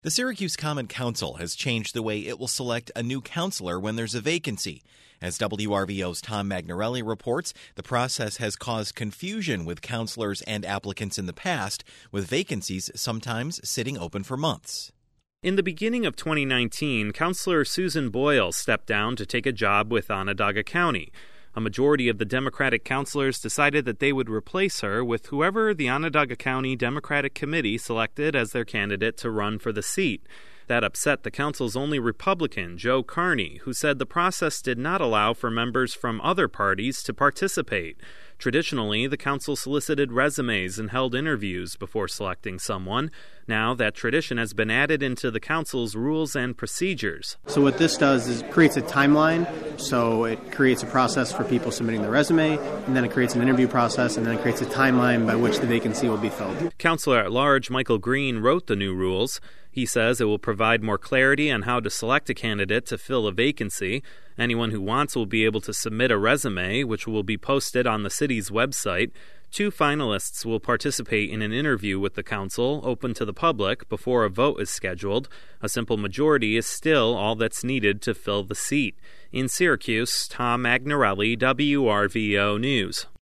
The Syracuse Common Council has changed the way it will select a new counselor when there's a vacancy. As WRVO's Tom Magnarelli reports, the process has caused confusion with counselors and applicants in the past, with vacancies sometimes sitting open for months. In the beginning of 2019, Counselor Susan Boyle stepped down to take a job with Onondaga County. A majority of the Democratic counselors decided that they would replace her with whoever the Onondaga County Democratic Committee selected as their candidate to run for the seat. That upset the council's only Republican, Joe Carney, who said the process did not allow for members from other parties to participate. Traditionally, the council solicited resumes and held interviews before selecting someone. Now that tradition has been added into the council's rules and procedures. So what this does is creates a timeline. So it creates a process for people submitting their resume, and then it creates an interview process, and then it creates a timeline by which the vacancy will be filled. Counselor at Large Michael Green wrote the new rules. He says it will provide more clarity on how to select a candidate to fill a vacancy. Anyone who wants will be able to submit a resume, which will be posted on the city's website. 2 finalists will participate in an interview with the council, open to the public, before a vote is scheduled. A simple majority is still all that's needed to fill the seat. In Syracuse, Tom Magnarelli, WRVO News.